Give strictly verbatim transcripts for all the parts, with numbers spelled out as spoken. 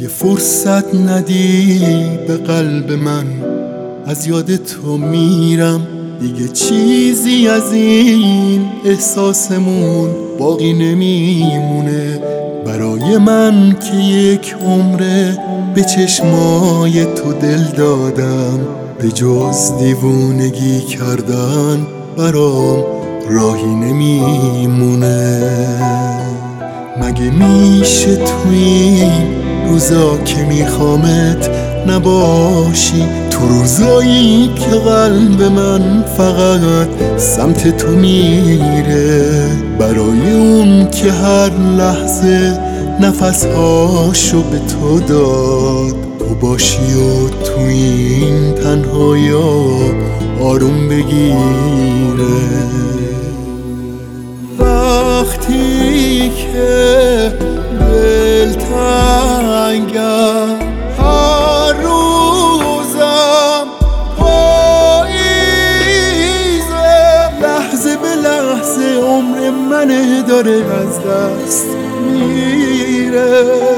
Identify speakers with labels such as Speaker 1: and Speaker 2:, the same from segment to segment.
Speaker 1: فرصت ندی به قلب من، از یاد تو میرم. دیگه چیزی از این احساسمون باقی نمیمونه. برای من که یک عمره به چشمای تو دل دادم، به جز دیوونگی کردن برام راهی نمیمونه. مگه میشه تو این روزا که میخوامت نباشی، تو روزایی که قلب من فقط سمت تو میره، برای اون که هر لحظه نفسهاشو به تو داد، تو باشی و تو این تنهایا آروم بگیره. وقتی که دل تنگم، هر روزم پاییزه، لحظه به لحظه عمر منه داره از دست میره.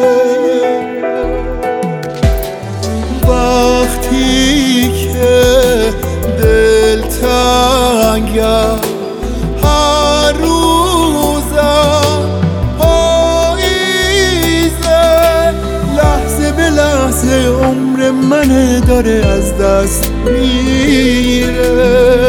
Speaker 1: وقتی که دل تنگم، هر روزم پاییزه، لحظه به لحظه عمر منه داره از دست میره.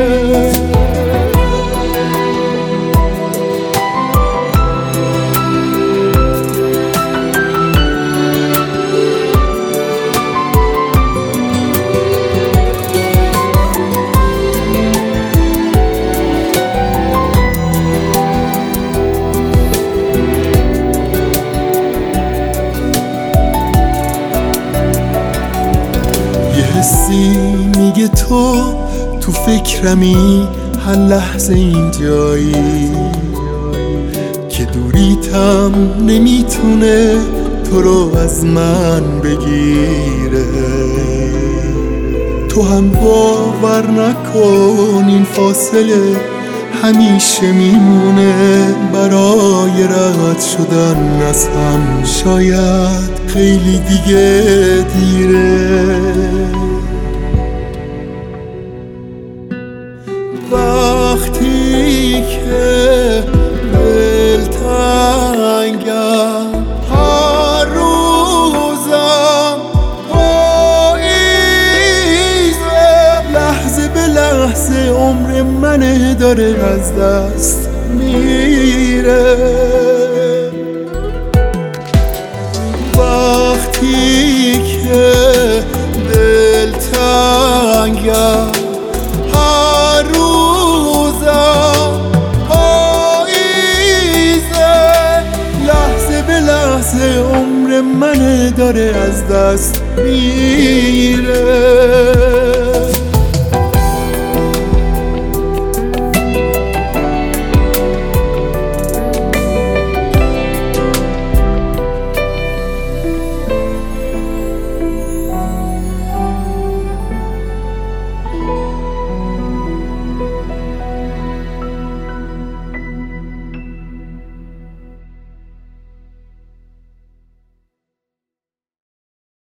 Speaker 1: حسی میگه تو تو فکرمی، هر لحظه اینجایی که دوریتم نمیتونه تو رو از من بگیره. تو هم باور نکن این فاصله همیشه میمونه، برای رد شدن از هم شاید خیلی دیگه دیره. وقتی که دل تنگم، هر روزم پاییزه، لحظه به لحظه عمر منه داره از دست میره. وقتی که دل تنگم، هر روزم پاییزه، لحظه به لحظه عمر منه داره از دست میره.